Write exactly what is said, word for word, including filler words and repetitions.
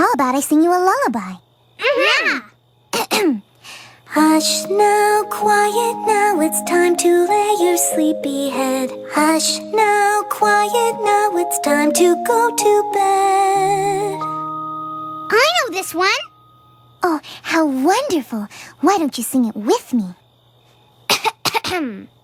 how about I sing you a lullaby? Yeah! Hush now, quiet now, it's time to lay your sleepy head. Hush now, quiet now, it's time to go to bed. I know this one! Oh, how wonderful! Why don't you sing it with me?